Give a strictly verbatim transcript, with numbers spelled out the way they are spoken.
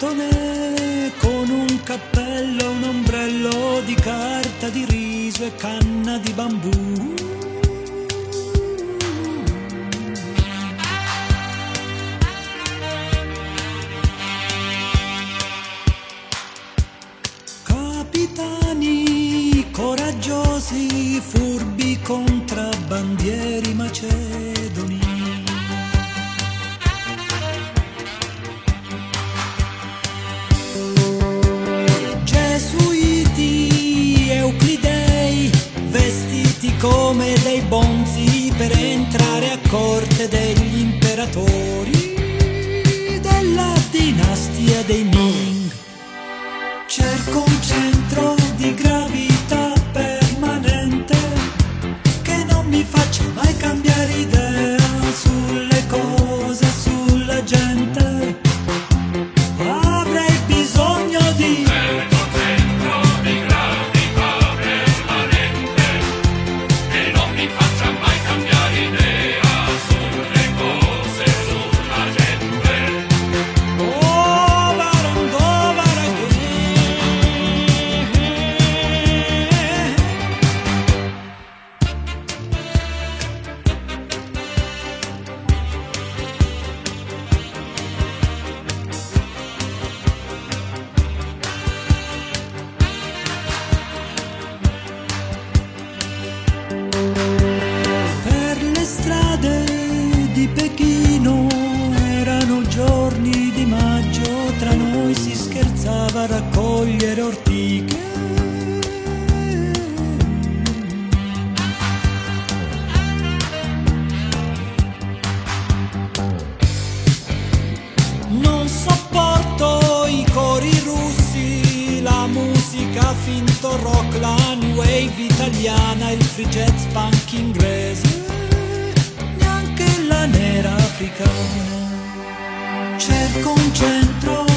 Cantone con un cappello, un ombrello di carta di riso e canna di bambù. Capitani coraggiosi, furbi contrabbandieri macedoni. Gesuiti, euclidei, vestiti come dei bonzi per entrare a corte degli imperatori della dinastia dei Ming. Cerco un centro di gravità permanente che non mi faccia mai cambiare idea sulle cose, sulla gente. Avrei bisogno di cerco centro di gravità permanente che non mi faccia mai cambiare idea sulle cose, sulla gente. oh, barandò, baraghe. Per le strade di Pechino erano giorni di maggio, tra noi si scherzava a raccogliere ortiche. Non sopporto i cori russi, la musica finto rock, la new wave italiana, il free jazz punk inglese, neanche la nera africana. Cerco un centro